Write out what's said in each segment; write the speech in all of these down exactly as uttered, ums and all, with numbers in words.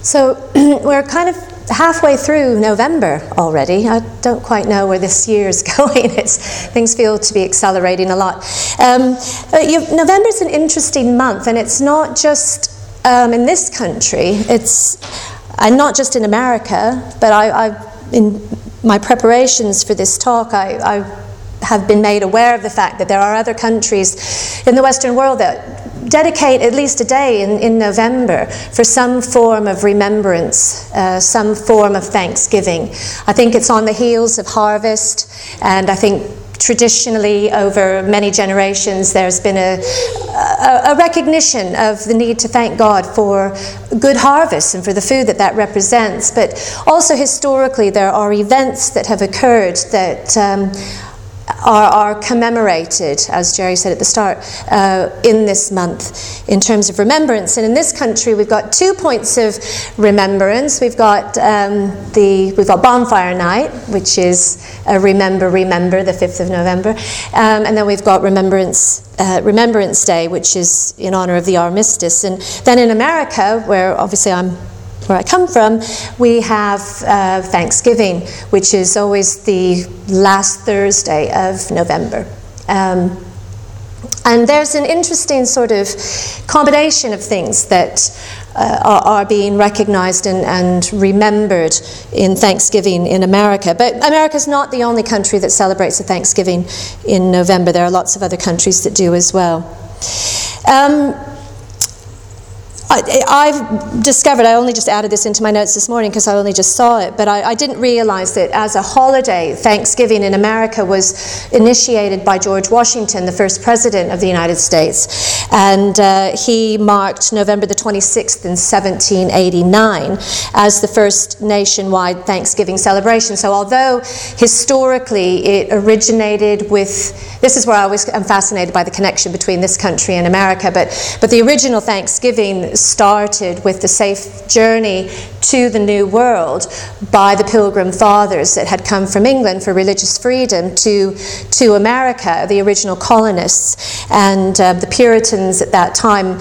So we're kind of halfway through November already. I don't quite know where this year is going. It's, things feel to be accelerating a lot. Um, you, November is an interesting month, and it's not just um, in this country. It's and not just in America, but I, I in my preparations for this talk, I, I have been made aware of the fact that there are other countries in the Western world that dedicate at least a day in, in November for some form of remembrance, uh, some form of thanksgiving. I think it's on the heels of harvest, and I think traditionally over many generations there's been a, a, a recognition of the need to thank God for good harvests and for the food that that represents. But also historically there are events that have occurred that um, Are, are commemorated, as Jerry said at the start, uh, in this month in terms of remembrance. And in this country, we've got two points of remembrance. We've got um, the we've got Bonfire Night, which is a remember, remember, the fifth of November, um, and then we've got Remembrance uh, Remembrance Day, which is in honor of the armistice. And then in America, where obviously I'm. Where I come from, we have uh, Thanksgiving, which is always the last Thursday of November. Um, and there's an interesting sort of combination of things that uh, are, are being recognized and, and remembered in Thanksgiving in America. But America's not the only country that celebrates the Thanksgiving in November. There are lots of other countries that do as well. Um, I've discovered, I only just added this into my notes this morning because I only just saw it, but I, I didn't realize that as a holiday, Thanksgiving in America was initiated by George Washington, the first president of the United States. And uh, he marked November the twenty-sixth in seventeen eighty-nine as the first nationwide Thanksgiving celebration. So although historically it originated with, this is where I always am fascinated by the connection between this country and America, but, but the original Thanksgiving started with the safe journey to the New World by the Pilgrim Fathers that had come from England for religious freedom to, to America, the original colonists. And uh, the Puritans at that time,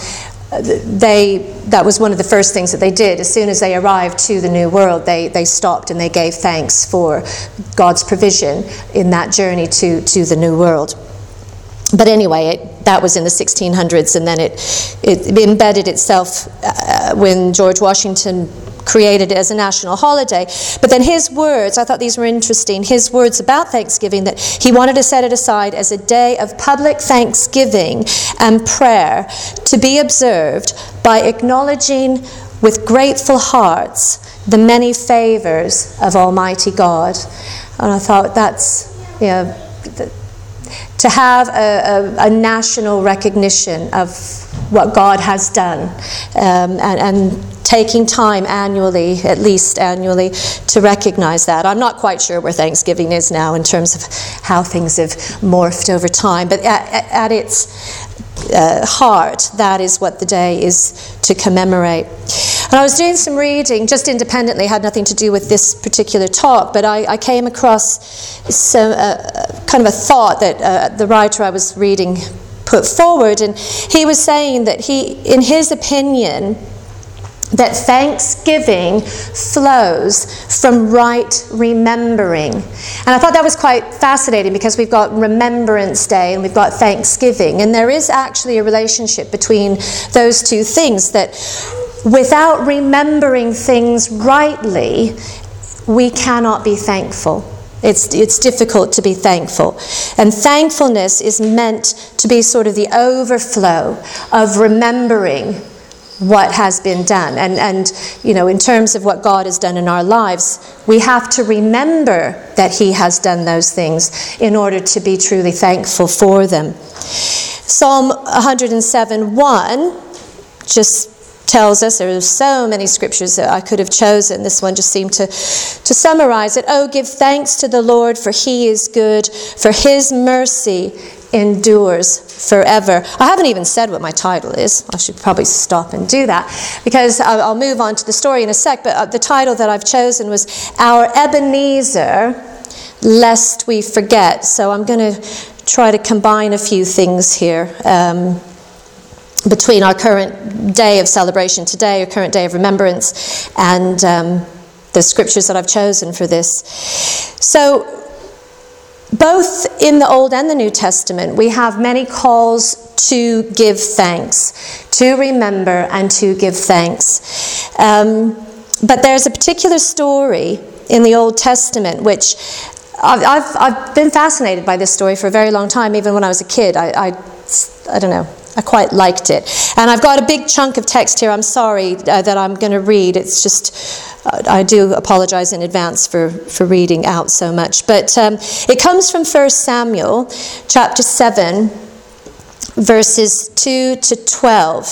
they that was one of the first things that they did. As soon as they arrived to the New World, they, they stopped and they gave thanks for God's provision in that journey to, to the New World. But anyway, it, that was in the sixteen hundreds, and then it, it embedded itself uh, when George Washington created it as a national holiday. But then his words, I thought these were interesting, his words about Thanksgiving, that he wanted to set it aside as a day of public thanksgiving and prayer to be observed by acknowledging with grateful hearts the many favors of Almighty God. And I thought that's, you know, to have a, a, a national recognition of what God has done, um, and, and taking time annually, at least annually, to recognize that. I'm not quite sure where Thanksgiving is now in terms of how things have morphed over time, but at, at its uh, heart, that is what the day is to commemorate. And I was doing some reading, just independently, had nothing to do with this particular talk, but I, I came across some, uh, kind of a thought that uh, the writer I was reading put forward, and he was saying that he, in his opinion, that thanksgiving flows from right remembering. And I thought that was quite fascinating because we've got Remembrance Day and we've got Thanksgiving, and there is actually a relationship between those two things, that without remembering things rightly, we cannot be thankful. It's, it's difficult to be thankful. And thankfulness is meant to be sort of the overflow of remembering what has been done. And, and, you know, in terms of what God has done in our lives, we have to remember that He has done those things in order to be truly thankful for them. Psalm one oh seven one just tells us, there are so many scriptures that I could have chosen. This one just seemed to, to summarize it. Oh, give thanks to the Lord, for He is good, for His mercy endures forever. I haven't even said what my title is. I should probably stop and do that, because I'll, I'll move on to the story in a sec, but uh, the title that I've chosen was Our Ebenezer, Lest We Forget. So I'm going to try to combine a few things here. Um, between our current day of celebration today, our current day of remembrance, and um, the scriptures that I've chosen for this. So, both in the Old and the New Testament, we have many calls to give thanks, to remember and to give thanks. Um, but there's a particular story in the Old Testament which I've, I've, I've been fascinated by this story for a very long time. Even when I was a kid, I, I, I don't know, I quite liked it. And I've got a big chunk of text here, I'm sorry, uh, that I'm going to read. It's just, uh, I do apologize in advance for, for reading out so much. But um, it comes from First Samuel, chapter seven, verses two to twelve.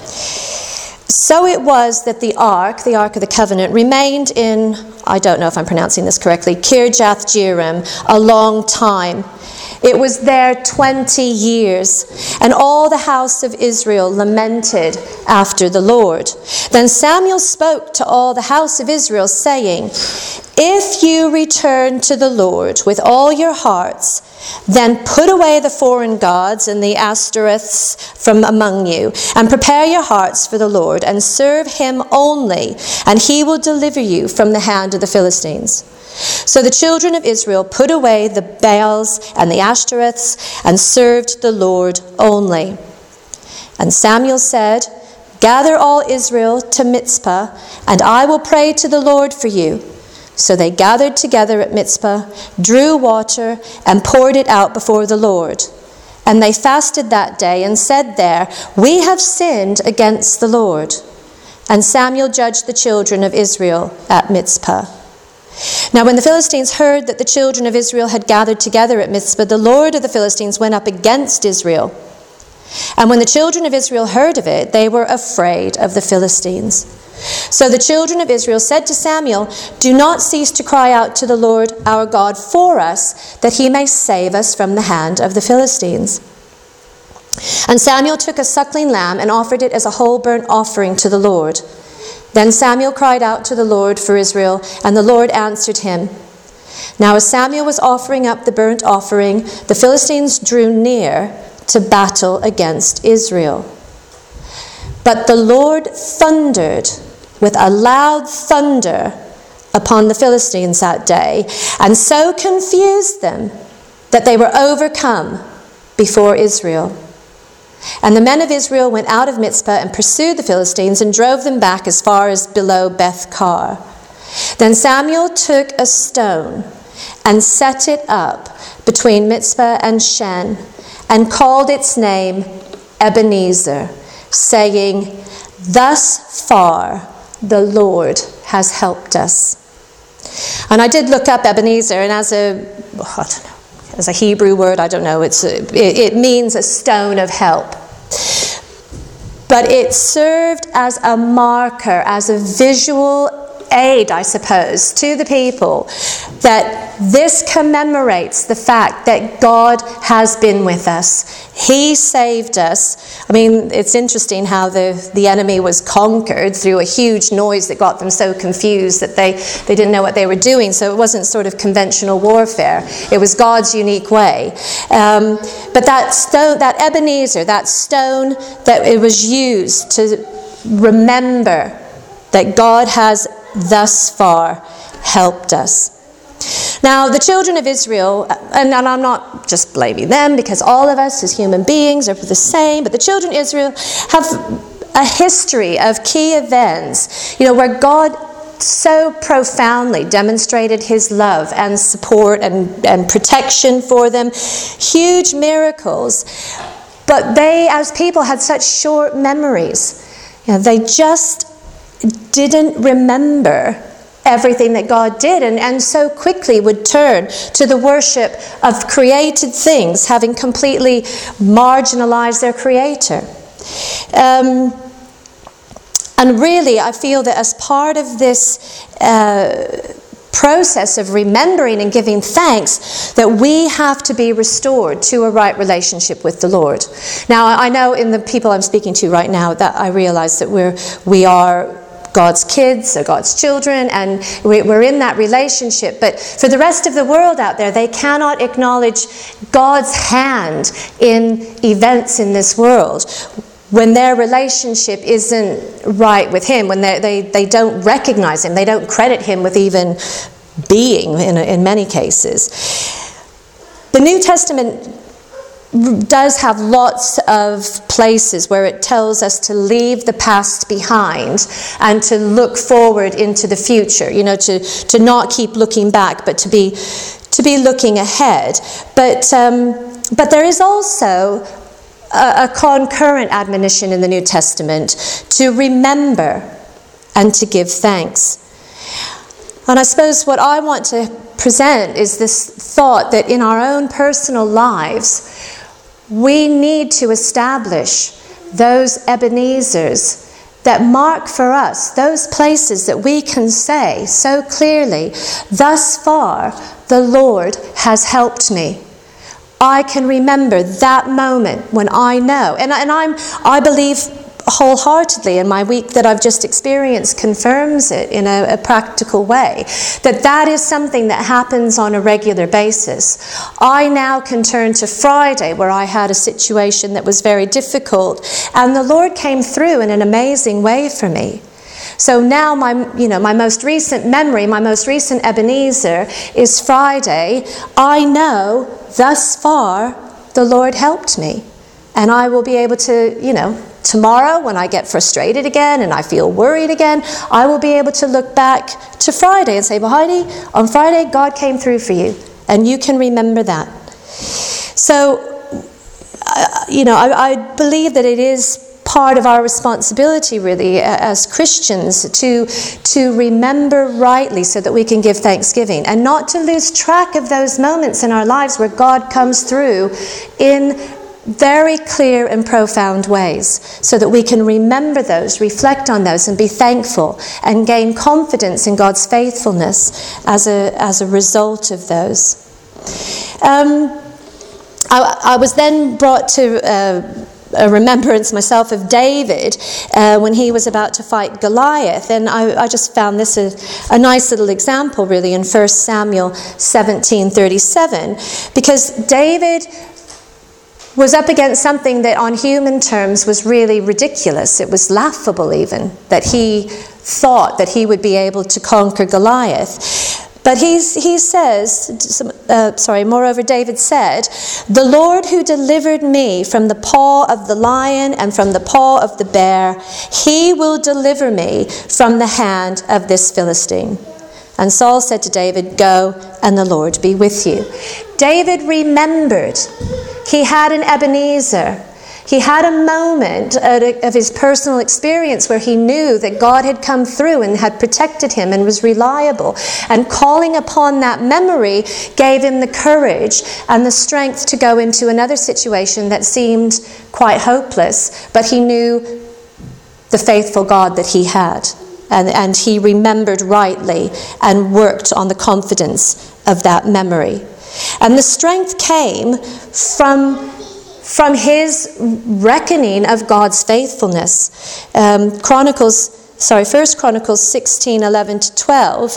So it was that the ark, the Ark of the Covenant, remained in, I don't know if I'm pronouncing this correctly, Kirjath Jearim, a long time. It was there twenty years, and all the house of Israel lamented after the Lord. Then Samuel spoke to all the house of Israel, saying, if you return to the Lord with all your hearts, then put away the foreign gods and the Ashtoreths from among you, and prepare your hearts for the Lord, and serve him only, and he will deliver you from the hand of the Philistines. So the children of Israel put away the Baals and the Ashtoreths, and served the Lord only. And Samuel said, gather all Israel to Mizpah, and I will pray to the Lord for you. So they gathered together at Mizpah, drew water, and poured it out before the Lord. And they fasted that day, and said there, we have sinned against the Lord. And Samuel judged the children of Israel at Mizpah. Now when the Philistines heard that the children of Israel had gathered together at Mizpah, the Lord of the Philistines went up against Israel. And when the children of Israel heard of it, they were afraid of the Philistines. So the children of Israel said to Samuel, do not cease to cry out to the Lord our God for us, that he may save us from the hand of the Philistines. And Samuel took a suckling lamb and offered it as a whole burnt offering to the Lord. Then Samuel cried out to the Lord for Israel, and the Lord answered him. Now as Samuel was offering up the burnt offering, the Philistines drew near to battle against Israel. But the Lord thundered with a loud thunder upon the Philistines that day, and so confused them that they were overcome before Israel. And the men of Israel went out of Mizpah and pursued the Philistines and drove them back as far as below Beth-kar. Then Samuel took a stone and set it up between Mizpah and Shen, and called its name Ebenezer, saying, thus far the Lord has helped us. And I did look up Ebenezer, and as a, I don't know, as a Hebrew word, I don't know, it's a, it, it means a stone of help. But it served as a marker, as a visual aid, I suppose, to the people, that this commemorates the fact that God has been with us. He saved us. I mean, it's interesting how the, the enemy was conquered through a huge noise that got them so confused that they, they didn't know what they were doing. So it wasn't sort of conventional warfare. It was God's unique way. Um, but that stone, that Ebenezer, that stone that it was used to remember that God has thus far helped us. Now, the children of Israel, and, and I'm not just blaming them, because all of us as human beings are the same, but the children of Israel have a history of key events, you know, where God so profoundly demonstrated his love and support and, and protection for them. Huge miracles. But they, as people, had such short memories. You know, they just didn't remember everything that God did, and, and so quickly would turn to the worship of created things, having completely marginalized their Creator. Um, and really, I feel that as part of this uh, process of remembering and giving thanks, that we have to be restored to a right relationship with the Lord. Now, I know in the people I'm speaking to right now that I realize that we're we are God's kids or God's children, and we're in that relationship. But for the rest of the world out there, they cannot acknowledge God's hand in events in this world. when their relationship isn't right with him, when they, they, they don't recognize him, they don't credit him with even being in, in many cases. The New Testament does have lots of places where it tells us to leave the past behind and to look forward into the future, you know, to, to not keep looking back, but to be to be looking ahead. But um, but there is also a, a concurrent admonition in the New Testament to remember and to give thanks. And I suppose what I want to present is this thought that in our own personal lives, we need to establish those Ebenezers that mark for us, those places that we can say so clearly, thus far the Lord has helped me. I can remember that moment when I know, and, and I'm, I believe wholeheartedly, and my week that I've just experienced confirms it in a, a practical way, that that is something that happens on a regular basis. I now can turn to Friday, where I had a situation that was very difficult, and the Lord came through in an amazing way for me. So now my, you know, my most recent memory, my most recent Ebenezer is Friday. I know thus far the Lord helped me, and I will be able to, you know, tomorrow, when I get frustrated again and I feel worried again, I will be able to look back to Friday and say, well, Heidi, on Friday, God came through for you. And you can remember that. So, uh, you know, I, I believe that it is part of our responsibility, really, as Christians, to, to remember rightly so that we can give thanksgiving. And not to lose track of those moments in our lives where God comes through in very clear and profound ways, so that we can remember those, reflect on those, and be thankful and gain confidence in God's faithfulness as a as a result of those. Um, I, I was then brought to uh, a remembrance myself of David uh, when he was about to fight Goliath, and I, I just found this a, a nice little example, really, in First Samuel seventeen thirty-seven, because David was up against something that on human terms was really ridiculous. It was laughable even, that he thought that he would be able to conquer Goliath. But he's, he says, uh, sorry, moreover David said, the Lord who delivered me from the paw of the lion and from the paw of the bear, he will deliver me from the hand of this Philistine. And Saul said to David, go, and the Lord be with you. David remembered. He had an Ebenezer. He had a moment of his personal experience where he knew that God had come through and had protected him and was reliable. And calling upon that memory gave him the courage and the strength to go into another situation that seemed quite hopeless, but he knew the faithful God that he had. And, and he remembered rightly and worked on the confidence of that memory. And the strength came from, from his reckoning of God's faithfulness. Um, Chronicles, sorry, First Chronicles sixteen eleven to twelve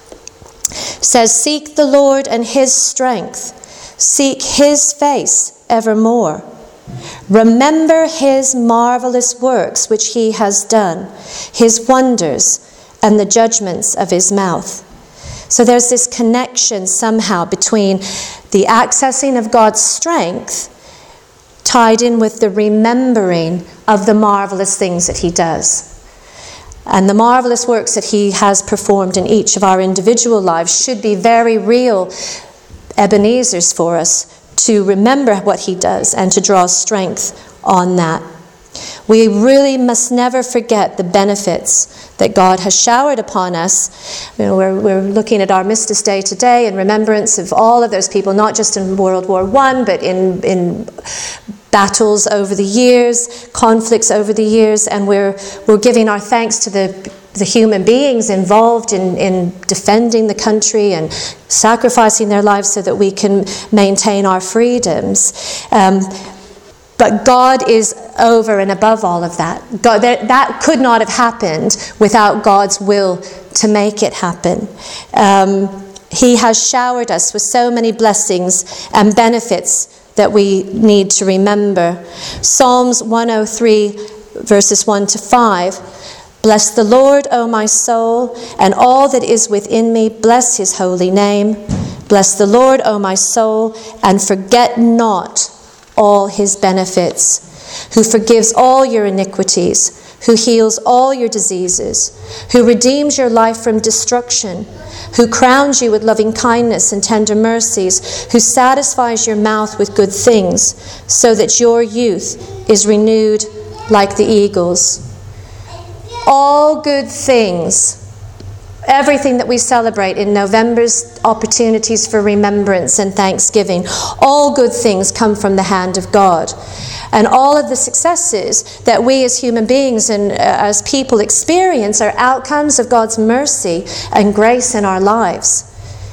says, seek the Lord and his strength. Seek his face evermore. Remember his marvelous works which he has done, his wonders and the judgments of his mouth. So there's this connection somehow between the accessing of God's strength tied in with the remembering of the marvelous things that he does. And the marvelous works that he has performed in each of our individual lives should be very real Ebenezers for us to remember what he does and to draw strength on that. We really must never forget the benefits that God has showered upon us. You know, we're, we're looking at Armistice Day today in remembrance of all of those people, not just in World War One, but in, in battles over the years, conflicts over the years, and we're, we're giving our thanks to the the human beings involved in, in defending the country and sacrificing their lives so that we can maintain our freedoms. Um, but God is over and above all of that. God, that. That could not have happened without God's will to make it happen. Um, he has showered us with so many blessings and benefits that we need to remember. Psalms one oh three, verses one to five. Bless the Lord, O my soul, and all that is within me, bless his holy name. Bless the Lord, O my soul, and forget not all his benefits, who forgives all your iniquities, who heals all your diseases, who redeems your life from destruction, who crowns you with loving kindness and tender mercies, who satisfies your mouth with good things, so that your youth is renewed like the eagles. All good things, everything that we celebrate in November's opportunities for remembrance and thanksgiving, all good things come from the hand of God. And all of the successes that we as human beings and uh, as people experience are outcomes of God's mercy and grace in our lives.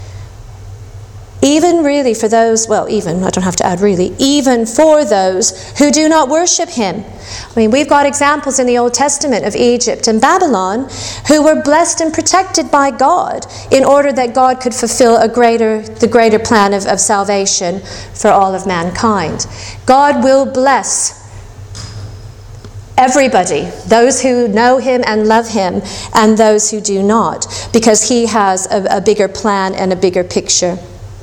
Even really for those, well, even, I don't have to add really, even for those who do not worship him. I mean, we've got examples in the Old Testament of Egypt and Babylon who were blessed and protected by God in order that God could fulfill a greater, the greater plan of, of salvation for all of mankind. God will bless everybody, those who know him and love him and those who do not, because he has a, a bigger plan and a bigger picture.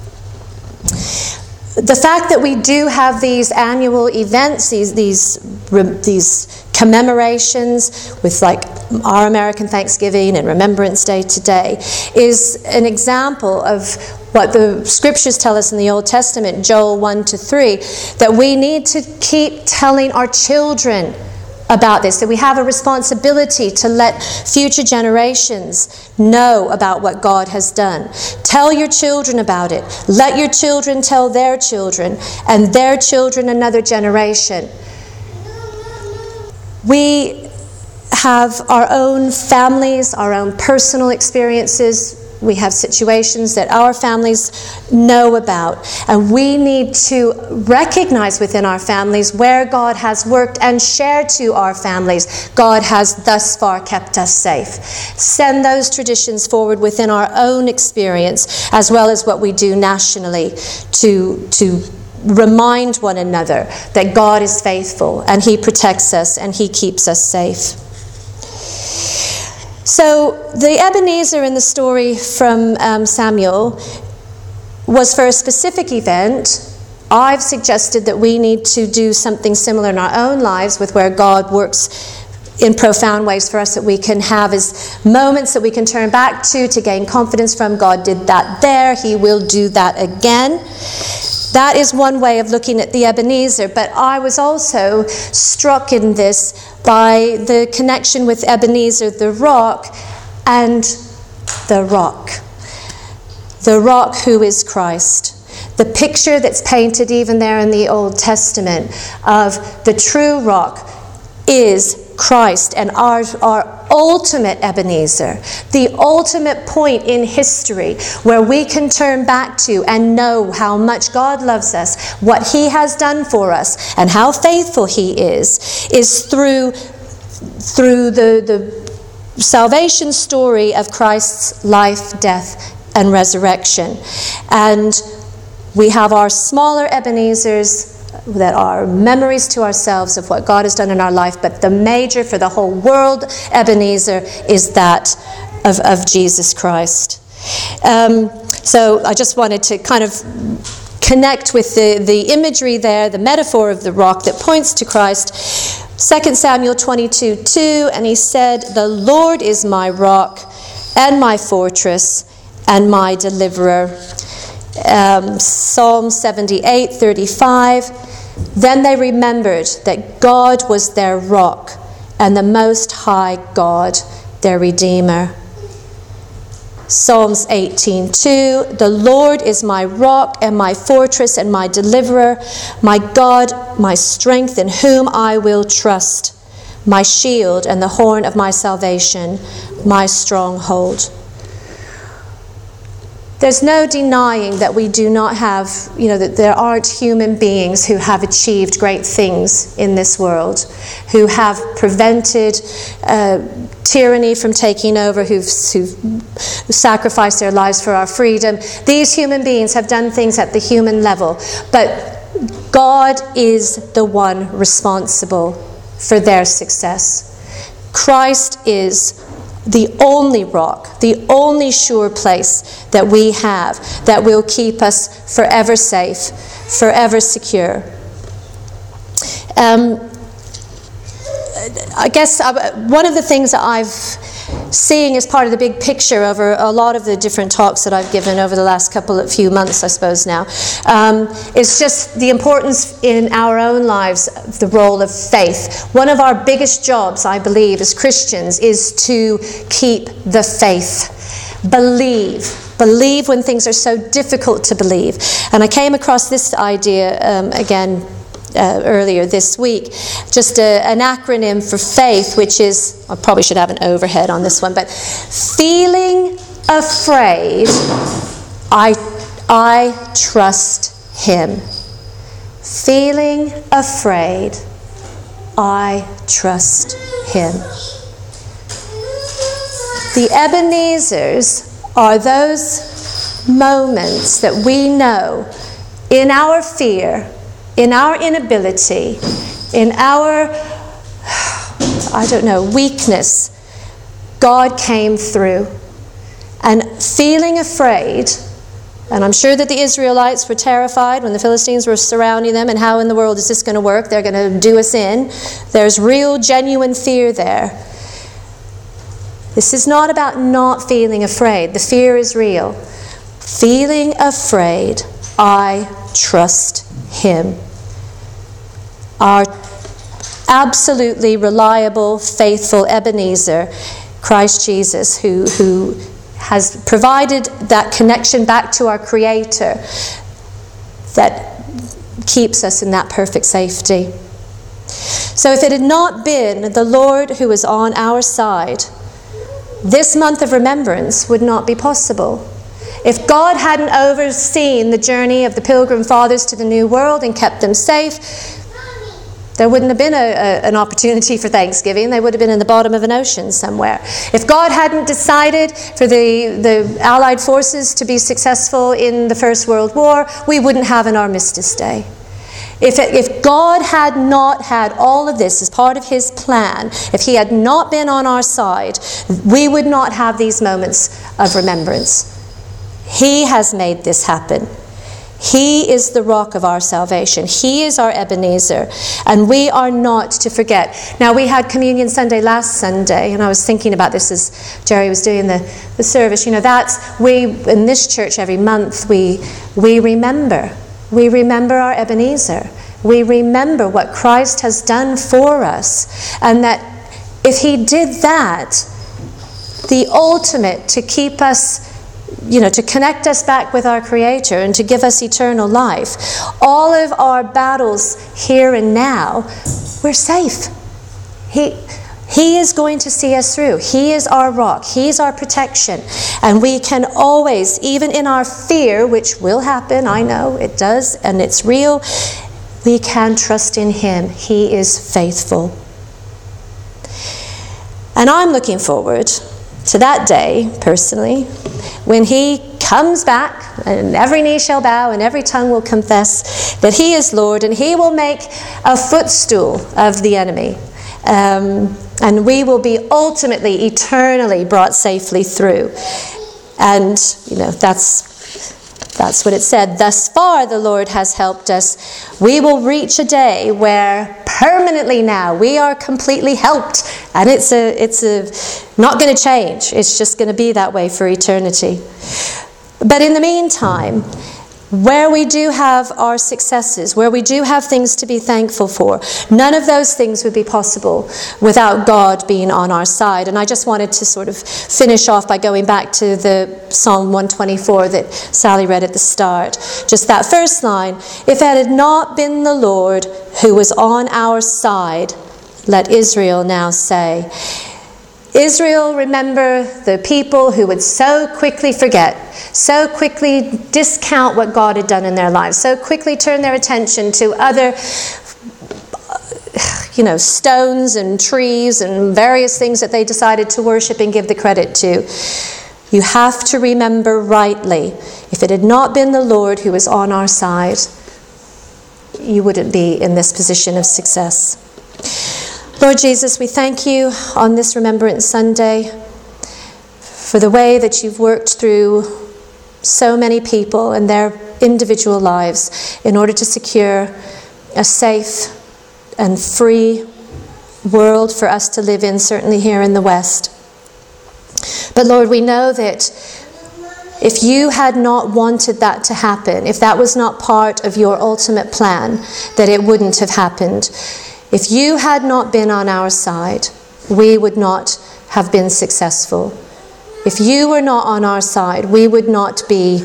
The fact that we do have these annual events, these these these commemorations with like our American Thanksgiving and Remembrance Day today, is an example of what the scriptures tell us in the Old Testament, Joel one to three, that we need to keep telling our children about this, that we have a responsibility to let future generations know about what God has done. Tell your children about it. Let your children tell their children, and their children another generation. We have our own families, our own personal experiences. We have situations that our families know about, and we need to recognize within our families where God has worked and share to our families, God has thus far kept us safe. Send those traditions forward within our own experience, as well as what we do nationally, to to remind one another that God is faithful and he protects us and he keeps us safe. So the Ebenezer in the story from um, Samuel was for a specific event. I've suggested that we need to do something similar in our own lives with where God works in profound ways for us, that we can have as moments that we can turn back to to gain confidence from. God did that there, he will do that again. That is one way of looking at the Ebenezer, but I was also struck in this by the connection with Ebenezer, the rock, and the rock. The rock who is Christ. The picture that's painted even there in the Old Testament of the true rock is Christ, and our, our ultimate Ebenezer, the ultimate point in history where we can turn back to and know how much God loves us, what he has done for us, and how faithful he is, is through, through the, the salvation story of Christ's life, death, and resurrection. And we have our smaller Ebenezers that are memories to ourselves of what God has done in our life, but the major for the whole world Ebenezer is that of, of Jesus Christ. Um, so I just wanted to kind of connect with the, the imagery there, the metaphor of the rock that points to Christ. Second Samuel twenty-two two, and he said, "The Lord is my rock and my fortress and my deliverer." Um, Psalm seventy-eight thirty-five. Then they remembered that God was their rock and the Most High God their Redeemer. Psalms eighteen two. "The Lord is my rock and my fortress and my deliverer, my God, my strength, in whom I will trust, my shield and the horn of my salvation, my stronghold." There's no denying that we do not have, you know, that there aren't human beings who have achieved great things in this world, who have prevented uh, tyranny from taking over, who've, who've sacrificed their lives for our freedom. These human beings have done things at the human level. But God is the one responsible for their success. Christ is the only rock, the only sure place that we have that will keep us forever safe, forever secure. Um, I guess one of the things that I've seeing as part of the big picture over a lot of the different talks that I've given over the last couple of few months, I suppose now, um, is just the importance in our own lives of the role of faith. One of our biggest jobs, I believe, as Christians is to keep the faith. Believe. Believe when things are so difficult to believe. And I came across this idea um, again Uh, earlier this week, just a, an acronym for faith, which is, I probably should have an overhead on this one, but feeling afraid, I, I trust him. Feeling afraid, I trust him. The Ebenezers are those moments that we know in our fear, in our inability, in our, I don't know, weakness, God came through. And feeling afraid, and I'm sure that the Israelites were terrified when the Philistines were surrounding them, and how in the world is this going to work? They're going to do us in. There's real, genuine fear there. This is not about not feeling afraid. The fear is real. Feeling afraid, I trust him. Our absolutely reliable, faithful Ebenezer, Christ Jesus, who, who has provided that connection back to our Creator that keeps us in that perfect safety. So if it had not been the Lord who was on our side, this month of remembrance would not be possible. If God hadn't overseen the journey of the Pilgrim Fathers to the New World and kept them safe, there wouldn't have been a, a, an opportunity for Thanksgiving. They would have been in the bottom of an ocean somewhere. If God hadn't decided for the, the Allied forces to be successful in the First World War, we wouldn't have an Armistice Day. If, it, if God had not had all of this as part of his plan, if he had not been on our side, we would not have these moments of remembrance. He has made this happen. He is the rock of our salvation. He is our Ebenezer, and we are not to forget. Now, we had Communion Sunday last Sunday, and I was thinking about this as Jerry was doing the, the service. You know, that's, we, in this church every month, we, we remember. We remember our Ebenezer. We remember what Christ has done for us, and that if he did that, the ultimate to keep us, you know, to connect us back with our Creator and to give us eternal life. All of our battles here and now, we're safe. He, he is going to see us through. He is our rock. He's our protection. And we can always, even in our fear, which will happen, I know it does, and it's real, we can trust in him. He is faithful. And I'm looking forward to that day, personally, when he comes back and every knee shall bow and every tongue will confess that he is Lord, and he will make a footstool of the enemy. Um, and we will be ultimately, eternally brought safely through. And, you know, that's That's what it said. Thus far the Lord has helped us. We will reach a day where permanently now we are completely helped. And it's a, it's a, not going to change. It's just going to be that way for eternity. But in the meantime, where we do have our successes, where we do have things to be thankful for, none of those things would be possible without God being on our side. And I just wanted to sort of finish off by going back to the Psalm one twenty-four that Sally read at the start. Just that first line, if it had not been the Lord who was on our side, let Israel now say. Israel, remember, the people who would so quickly forget, so quickly discount what God had done in their lives, so quickly turn their attention to other, you know, stones and trees and various things that they decided to worship and give the credit to. You have to remember rightly, if it had not been the Lord who was on our side, you wouldn't be in this position of success. Lord Jesus, we thank you on this Remembrance Sunday for the way that you've worked through so many people and their individual lives in order to secure a safe and free world for us to live in, certainly here in the West. But Lord, we know that if you had not wanted that to happen, if that was not part of your ultimate plan, that it wouldn't have happened. If you had not been on our side, we would not have been successful. If you were not on our side, we would not be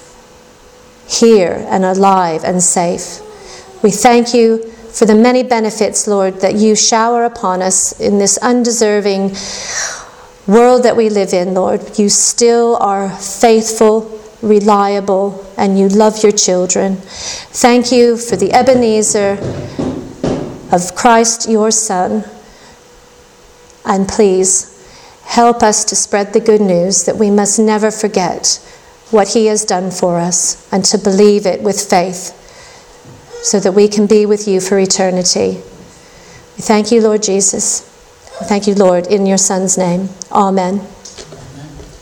here and alive and safe. We thank you for the many benefits, Lord, that you shower upon us in this undeserving world that we live in, Lord. You still are faithful, reliable, and you love your children. Thank you for the Ebenezer of Christ, your Son. And please help us to spread the good news that we must never forget what he has done for us and to believe it with faith so that we can be with you for eternity. We thank you, Lord Jesus. We thank you, Lord, in your Son's name. Amen.